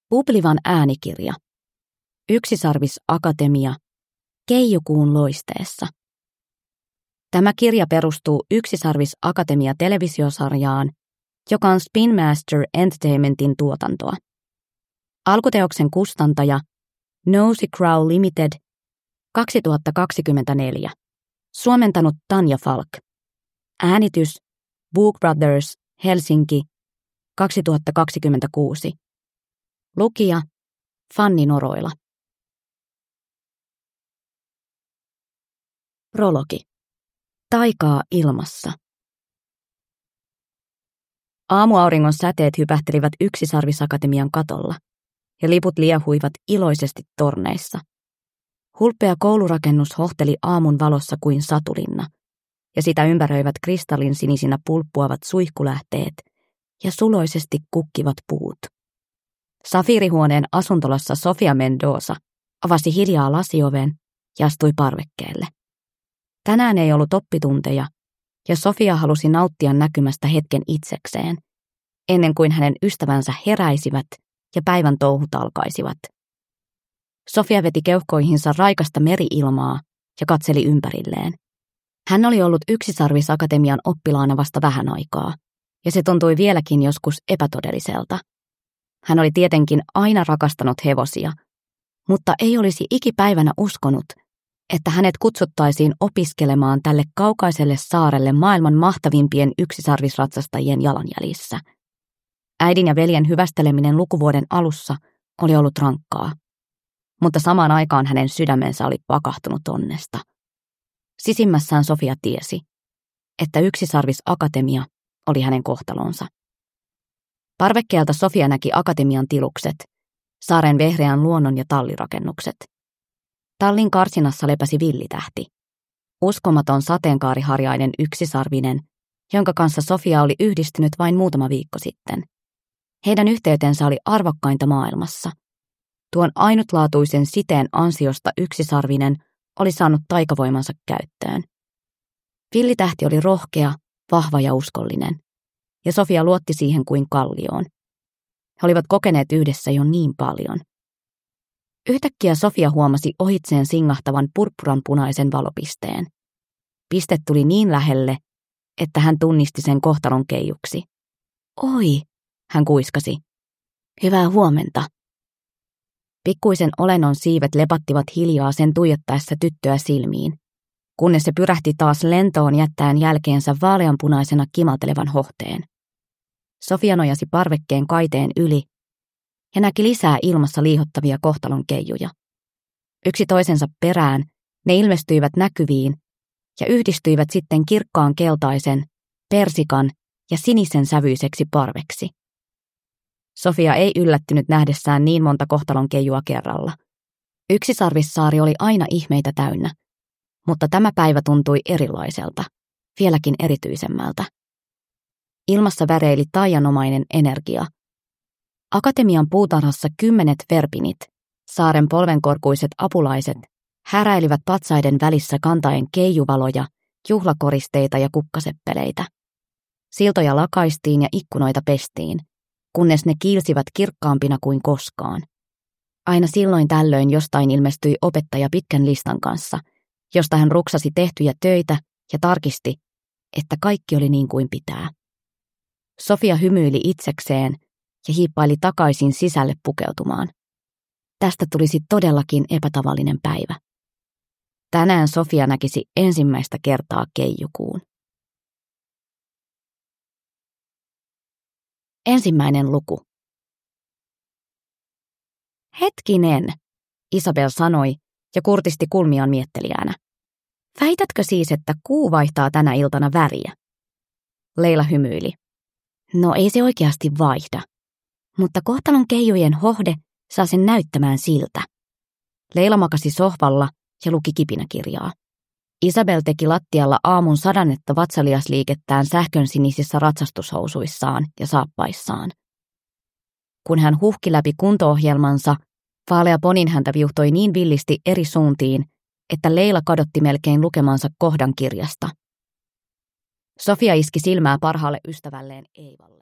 Bublivan äänikirja. Yksisarvis Akatemia. Keijukuun loisteessa. Tämä kirja perustuu Yksisarvis Akatemia televisiosarjaan, joka on Spin Master Entertainmentin tuotantoa. Alkuteoksen kustantaja Nosy Crow Limited 2024. Suomentanut Tanja Falk. Äänitys Book Brothers Helsinki 2026. Lukija Fanni Noroila. Prologi. Taikaa ilmassa. Aamuauringon säteet hypähtelivät Yksisarvis-akatemian katolla, ja liput liehuivat iloisesti torneissa. Hulppea koulurakennus hohteli aamun valossa kuin satulinna, ja sitä ympäröivät kristallin sinisinä pulppuavat suihkulähteet ja suloisesti kukkivat puut. Safiirihuoneen asuntolassa Sofia Mendoza avasi hiljaa lasioven ja astui parvekkeelle. Tänään ei ollut oppitunteja, ja Sofia halusi nauttia näkymästä hetken itsekseen, ennen kuin hänen ystävänsä heräisivät ja päivän touhut alkaisivat. Sofia veti keuhkoihinsa raikasta meri-ilmaa ja katseli ympärilleen. Hän oli ollut Yksisarvis-akatemian oppilaana vasta vähän aikaa, ja se tuntui vieläkin joskus epätodelliselta. Hän oli tietenkin aina rakastanut hevosia, mutta ei olisi ikipäivänä uskonut, että hänet kutsuttaisiin opiskelemaan tälle kaukaiselle saarelle maailman mahtavimpien yksisarvisratsastajien jalanjäljissä. Äidin ja veljen hyvästeleminen lukuvuoden alussa oli ollut rankkaa, mutta samaan aikaan hänen sydämensä oli pakahtunut onnesta. Sisimmässään Sofia tiesi, että Yksisarvis-akatemia oli hänen kohtalonsa. Parvekkeelta Sofia näki akatemian tilukset, saaren vehreän luonnon ja tallirakennukset. Tallin karsinassa lepäsi villitähti, uskomaton sateenkaariharjainen yksisarvinen, jonka kanssa Sofia oli yhdistynyt vain muutama viikko sitten. Heidän yhteytensä oli arvokkainta maailmassa. Tuon ainutlaatuisen siteen ansiosta yksisarvinen oli saanut taikavoimansa käyttöön. Villitähti oli rohkea, vahva ja uskollinen, ja Sofia luotti siihen kuin kallioon. He olivat kokeneet yhdessä jo niin paljon. Yhtäkkiä Sofia huomasi ohitseen singahtavan purppuranpunaisen valopisteen. Piste tuli niin lähelle, että hän tunnisti sen kohtalon keijuksi. Oi, hän kuiskasi. Hyvää huomenta. Pikkuisen olennon siivet lepattivat hiljaa sen tuijottaessa tyttöä silmiin, kunnes se pyrähti taas lentoon jättäen jälkeensä vaaleanpunaisena kimaltelevan hohteen. Sofia nojasi parvekkeen kaiteen yli ja näki lisää ilmassa liihottavia kohtalon keijuja. Yksi toisensa perään ne ilmestyivät näkyviin ja yhdistyivät sitten kirkkaan keltaisen, persikan ja sinisen sävyiseksi parveksi. Sofia ei yllättynyt nähdessään niin monta kohtalon keijua kerralla. Yksisarvissaari oli aina ihmeitä täynnä, mutta tämä päivä tuntui erilaiselta, vieläkin erityisemmältä. Ilmassa väreili taianomainen energia. Akatemian puutarhassa 10 verpinit, saaren polvenkorkuiset apulaiset, häräilivät patsaiden välissä kantaen keijuvaloja, juhlakoristeita ja kukkaseppeleitä. Siltoja lakaistiin ja ikkunoita pestiin, kunnes ne kiilsivät kirkkaampina kuin koskaan. Aina silloin tällöin jostain ilmestyi opettaja pitkän listan kanssa, josta hän ruksasi tehtyjä töitä ja tarkisti, että kaikki oli niin kuin pitää. Sofia hymyili itsekseen ja hiippaili takaisin sisälle pukeutumaan. Tästä tulisi todellakin epätavallinen päivä. Tänään Sofia näkisi ensimmäistä kertaa keijukuun. Ensimmäinen luku. Hetkinen, Isabel sanoi ja kurtisti kulmiaan miettelijänä. Väitätkö siis, että kuu vaihtaa tänä iltana väriä? Leila hymyili. No ei se oikeasti vaihda, mutta kohtalon keijujen hohde saa sen näyttämään siltä. Leila makasi sohvalla ja luki kipinäkirjaa. Isabel teki lattialla aamun 100 vatsaliasliikettään sähkönsinisissä ratsastushousuissaan ja saappaissaan. Kun hän huhki läpi kunto-ohjelmansa, vaalea poninhäntä viuhtoi niin villisti eri suuntiin, että Leila kadotti melkein lukemansa kohdan kirjasta. Sofia iski silmää parhaalle ystävälleen Eivalle.